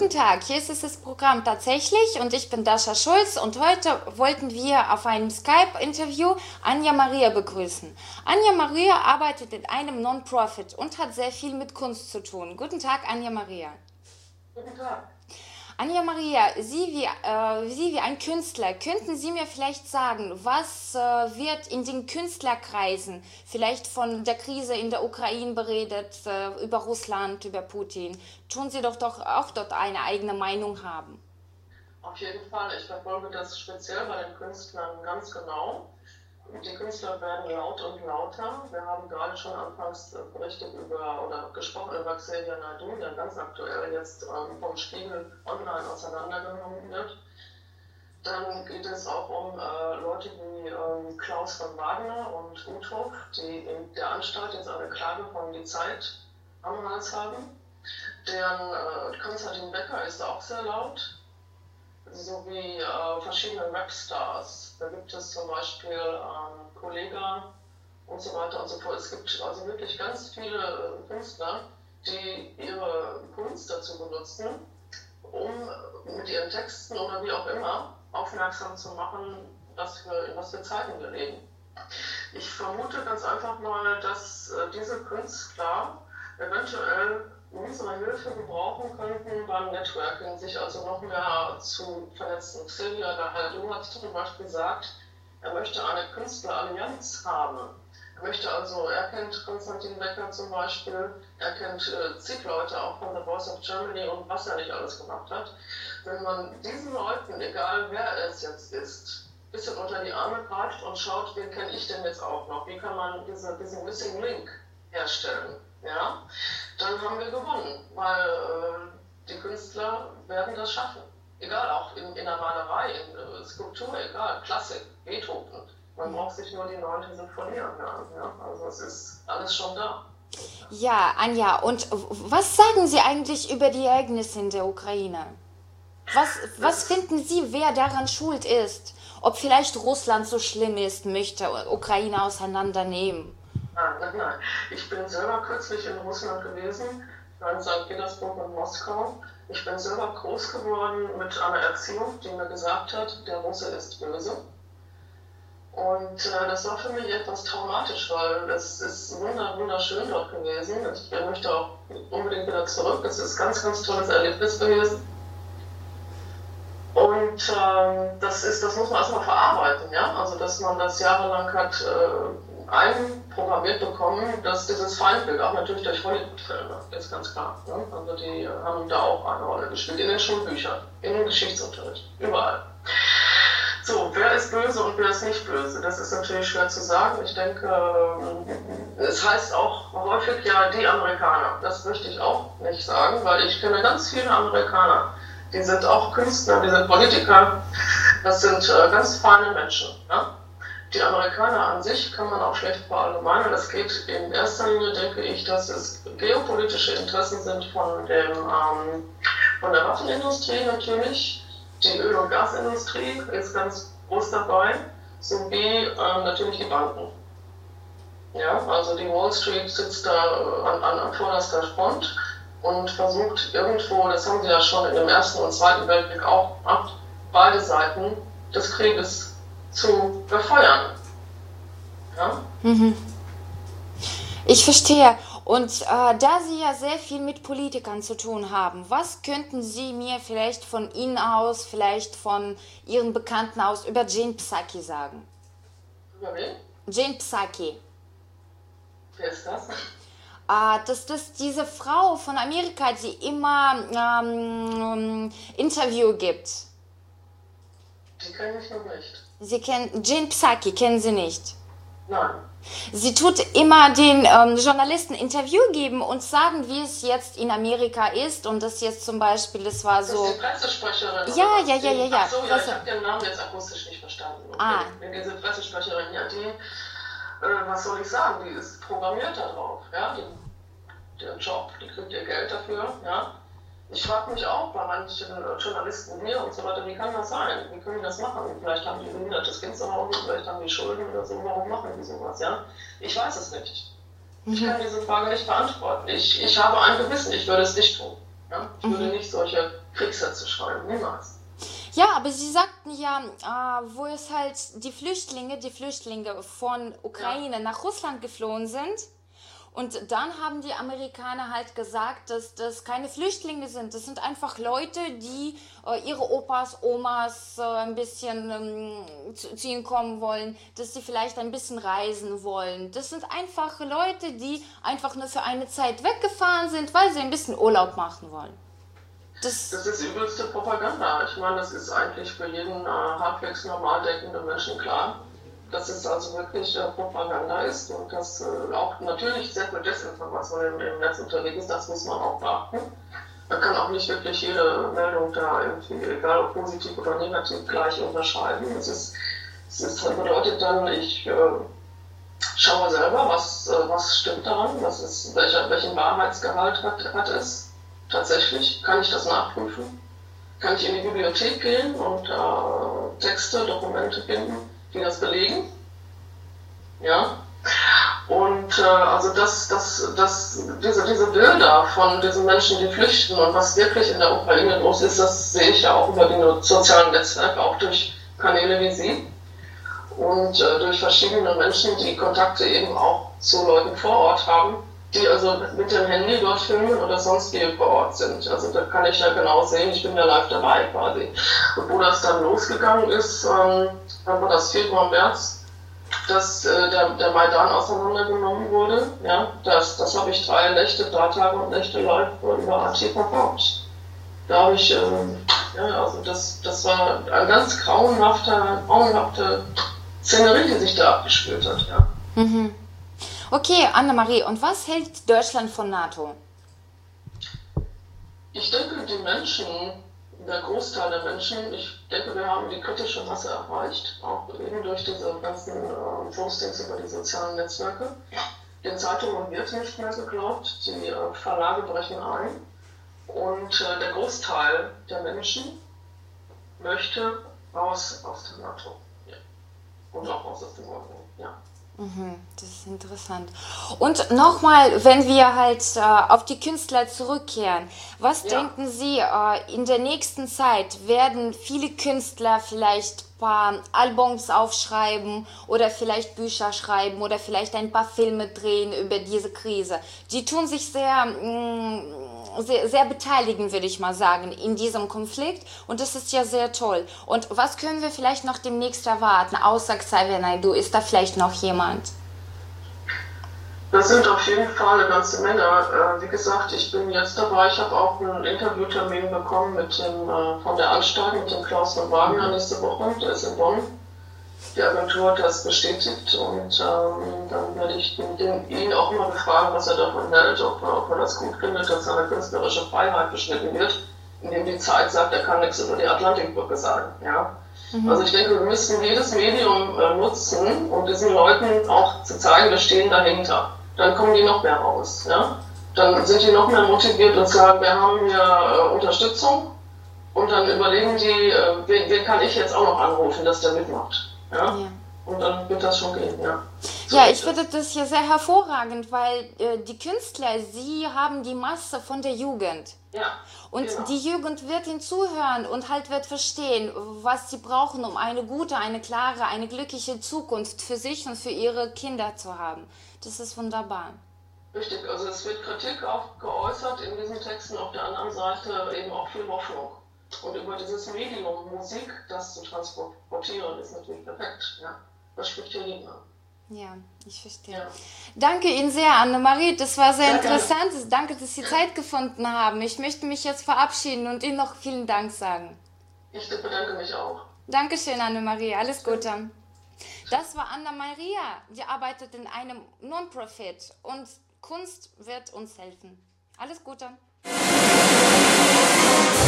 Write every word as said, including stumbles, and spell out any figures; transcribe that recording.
Guten Tag, hier ist es das Programm tatsächlich und ich bin Dascha Schulz und heute wollten wir auf einem Skype-Interview Anja Maria begrüßen. Anja Maria arbeitet in einem Non-Profit und hat sehr viel mit Kunst zu tun. Guten Tag, Anja Maria. Guten Tag. Anja Maria, Sie wie, äh, Sie wie ein Künstler, könnten Sie mir vielleicht sagen, was äh, wird in den Künstlerkreisen vielleicht von der Krise in der Ukraine beredet, äh, über Russland, über Putin? Tun Sie doch, doch auch dort eine eigene Meinung haben. Auf jeden Fall. Ich verfolge das speziell bei den Künstlern ganz genau. Die Künstler werden laut und lauter. Wir haben gerade schon anfangs berichtet über oder gesprochen über Xavier Naidoo, der ganz aktuell jetzt ähm, vom Spiegel online auseinandergenommen wird. Dann geht es auch um äh, Leute wie ähm, Klaus von Wagner und Uthoff, die in der Anstalt jetzt eine Klage von Die Zeit am Hals haben. Deren äh, Konstantin Becker ist auch sehr laut, sowie äh, verschiedene Rapstars. Da gibt es zum Beispiel ähm, Kollega und so weiter und so fort. Es gibt also wirklich ganz viele äh, Künstler, die ihre Kunst dazu benutzen, um mit ihren Texten oder wie auch immer aufmerksam zu machen, dass wir, in was für Zeiten wir leben. Ich vermute ganz einfach mal, dass äh, diese Künstler eventuell unsere Hilfe gebrauchen könnten beim Networking, sich also noch mehr zu vernetzen. Xavier Naidoo hat zum Beispiel gesagt, er möchte eine Künstlerallianz haben. Er möchte also, er kennt Konstantin Becker zum Beispiel, er kennt äh, zig Leute auch von The Voice of Germany und was er nicht alles gemacht hat. Wenn man diesen Leuten, egal wer es jetzt ist, ein bisschen unter die Arme greift und schaut, wen kenne ich denn jetzt auch noch, wie kann man diese, diesen Missing Link herstellen, ja, dann haben wir gewonnen, weil äh, die Künstler werden das schaffen. Egal, auch in, in der Malerei, in äh, Skulptur, egal, Klassik, Beethoven. Man braucht sich nur die neunte Sinfonie anhören. Ja? Also es ist alles schon da. Ja, Anja, und was sagen Sie eigentlich über die Ereignisse in der Ukraine? Was, was finden Sie, wer daran schuld ist? Ob vielleicht Russland so schlimm ist, möchte Ukraine auseinandernehmen? Nein, nein, nein. Ich bin selber kürzlich in Russland gewesen, in Sankt Petersburg und Moskau. Ich bin selber groß geworden mit einer Erziehung, die mir gesagt hat, der Russe ist böse. Und äh, das war für mich etwas traumatisch, weil es ist wunder, wunderschön dort gewesen. Ich möchte auch unbedingt wieder zurück. Es ist ein ganz, ganz tolles Erlebnis gewesen. Und ähm, das, ist, das muss man erstmal verarbeiten, ja. Also, dass man das jahrelang hat äh, einprogrammiert bekommen, dass dieses Feindbild, auch natürlich durch Hollywood-Filme, ist ganz klar. Ne? Also, die haben da auch eine Rolle gespielt, in den Schulbüchern, im Geschichtsunterricht, überall. So, wer ist böse und wer ist nicht böse? Das ist natürlich schwer zu sagen. Ich denke, es heißt auch häufig ja die Amerikaner. Das möchte ich auch nicht sagen, weil ich kenne ganz viele Amerikaner. Die sind auch Künstler, die sind Politiker. Das sind äh, ganz feine Menschen. Ja? Die Amerikaner an sich kann man auch schlecht verallgemeinern. Es geht in erster Linie, denke ich, dass es geopolitische Interessen sind von, dem, ähm, von der Waffenindustrie natürlich. Die Öl- und Gasindustrie ist ganz groß dabei, sowie ähm, natürlich die Banken. Ja, also die Wall Street sitzt da an, an, an vorderster Front und versucht irgendwo, das haben sie ja schon in dem Ersten und Zweiten Weltkrieg auch gemacht, beide Seiten des Krieges zu befeuern. Ja? Mhm. Ich verstehe. Und äh, da Sie ja sehr viel mit Politikern zu tun haben, was könnten Sie mir vielleicht von Ihnen aus, vielleicht von Ihren Bekannten aus über Jen Psaki sagen? Über wen? Jen Psaki. Wer ist das? Äh, das ist diese Frau von Amerika, die immer ähm, Interview gibt. Die kenne ich noch nicht. Sie kennen Jen Psaki, kennen Sie nicht? Nein. Sie tut immer den ähm, Journalisten Interview geben und sagen, wie es jetzt in Amerika ist und das jetzt zum Beispiel, das war so... Das ist die Pressesprecherin. Ja, oder? ja, ja, ja, ja. Ach so, ja, ich habe den Namen jetzt akustisch nicht verstanden. Okay. Ah. Diese Pressesprecherin, ja, die, äh, was soll ich sagen, die ist programmiert darauf, ja, die, der Job, die kriegt ihr Geld dafür, ja. Ich frage mich auch bei manchen Journalisten hier und so weiter, wie kann das sein? Wie können die das machen? Vielleicht haben die ein behindertes Kind zu Hause, vielleicht haben die Schulden oder so, warum machen die sowas, ja? Ich weiß es nicht. Ich kann diese Frage nicht beantworten. Ich, ich habe ein Gewissen, ich würde es nicht tun. Ja? Ich würde nicht solche Kriegssätze schreiben, niemals. Ja, aber Sie sagten ja, äh, wo es halt die Flüchtlinge, die Flüchtlinge von Ukraine Ja. nach Russland geflohen sind. Und dann haben die Amerikaner halt gesagt, dass das keine Flüchtlinge sind. Das sind einfach Leute, die äh, ihre Opas, Omas äh, ein bisschen ähm, zu, zu ihnen kommen wollen, dass sie vielleicht ein bisschen reisen wollen. Das sind einfach Leute, die einfach nur für eine Zeit weggefahren sind, weil sie ein bisschen Urlaub machen wollen. Das, das ist übelste Propaganda. Ich meine, das ist eigentlich für jeden äh, halbwegs normal denkenden Menschen klar, dass es also wirklich äh, Propaganda ist und dass äh, auch natürlich sehr viel Desinformation im, im Netz unterwegs ist, das muss man auch beachten. Man kann auch nicht wirklich jede Meldung da irgendwie, egal ob positiv oder negativ, gleich unterscheiden. Es ist, es ist, bedeutet dann, ich äh, schaue selber, was, äh, was stimmt daran, was ist, welcher, welchen Wahrheitsgehalt hat, hat es tatsächlich, kann ich das nachprüfen, kann ich in die Bibliothek gehen und äh, Texte, Dokumente finden, die das belegen. Ja. Und äh, also das, das, das, diese, diese Bilder von diesen Menschen, die flüchten und was wirklich in der Ukraine los ist, das sehe ich ja auch über die sozialen Netzwerke, auch durch Kanäle wie Sie und äh, durch verschiedene Menschen, die Kontakte eben auch zu Leuten vor Ort haben, die also mit dem Handy dort filmen oder sonst wie vor Ort sind. Also da kann ich ja genau sehen, ich bin ja live dabei quasi. Und wo das dann losgegangen ist, ähm, dann war das Februar, März, dass äh, der, der Maidan auseinandergenommen wurde. Ja, das, das habe ich drei Nächte, drei Tage und Nächte live über A T verfolgt. Da habe ich, ähm, ja, also das, das war eine ganz grauenhafte, grauenhafte Szenerie, die sich da abgespielt hat. Ja. Mhm. Okay, Annemarie, und was hält Deutschland von NATO? Ich denke, die Menschen, der Großteil der Menschen, ich denke, wir haben die kritische Masse erreicht, auch eben durch diese ganzen äh, Postings über die sozialen Netzwerke. Den Zeitungen wird nicht mehr geglaubt, die äh, Verlage brechen ein und äh, der Großteil der Menschen möchte raus aus der NATO. Ja. Und auch raus aus dem Euro. Ja. Mhm, das ist interessant. Und nochmal, wenn wir halt äh, auf die Künstler zurückkehren, was Ja. denken Sie, äh, in der nächsten Zeit werden viele Künstler vielleicht ein paar Albums aufschreiben oder vielleicht Bücher schreiben oder vielleicht ein paar Filme drehen über diese Krise? Die tun sich sehr, mh, sehr, sehr beteiligen, würde ich mal sagen, in diesem Konflikt und das ist ja sehr toll. Und was können wir vielleicht noch demnächst erwarten, außer Xavier Naidoo? Ist da vielleicht noch jemand? Das sind auf jeden Fall eine ganze Menge. Äh, wie gesagt, ich bin jetzt dabei. Ich habe auch einen Interviewtermin bekommen mit dem, äh, von der Anstalt, mit dem Klaus von Wagner nächste Woche. Der ist in Bonn. Die Agentur hat das bestätigt und ähm, dann werde ich den, den, ihn auch mal befragen, was er davon hält, ob, ob er das gut findet, dass seine künstlerische Freiheit beschnitten wird, indem die Zeit sagt, er kann nichts über die Atlantikbrücke sagen. Ja? Mhm. Also ich denke, wir müssen jedes Medium äh, nutzen, um diesen Leuten auch zu zeigen, wir stehen dahinter. Dann kommen die noch mehr raus. Ja? Dann sind die noch mehr motiviert und sagen, wir haben hier äh, Unterstützung und dann überlegen die, äh, wen, wen kann ich jetzt auch noch anrufen, dass der mitmacht. Ja? Ja. Und dann wird das schon gehen, ja. So ja, ich finde das hier sehr hervorragend, weil äh, die Künstler, sie haben die Masse von der Jugend. Ja. Und genau. die Jugend wird ihnen zuhören und halt wird verstehen, was sie brauchen, um eine gute, eine klare, eine glückliche Zukunft für sich und für ihre Kinder zu haben. Das ist wunderbar. Richtig, also es wird Kritik auch geäußert in diesen Texten, auf der anderen Seite eben auch viel Hoffnung. Und über dieses Medium Musik, das zu transportieren, ist natürlich perfekt. Ja? Das spricht hier jeden an. Ja, ich verstehe. Ja. Danke Ihnen sehr, Annemarie. Das war sehr, sehr interessant. Gerne. Danke, dass Sie Zeit gefunden haben. Ich möchte mich jetzt verabschieden und Ihnen noch vielen Dank sagen. Ich bedanke mich auch. Dankeschön, Annemarie. Alles Gute. Das war Anna-Maria. Die arbeitet in einem Non-Profit und Kunst wird uns helfen. Alles Gute.